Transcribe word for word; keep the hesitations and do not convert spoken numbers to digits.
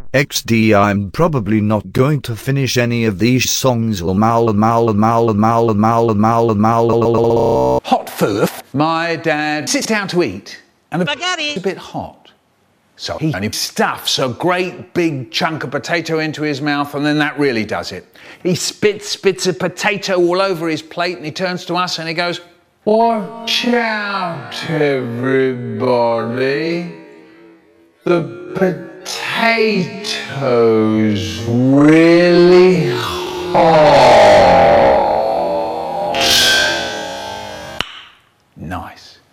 X D I'm probably not going to finish any of these songs. Mal mal mal mal mal mal mal. Hot food. My dad sits down to eat, and the spaghetti is a bit hot. So he only stuffs a great big chunk of potato into his mouth, and then that really does it. He spits, spits a potato all over his plate, and he turns to us and he goes, "Watch out, everybody. The potato's really hot."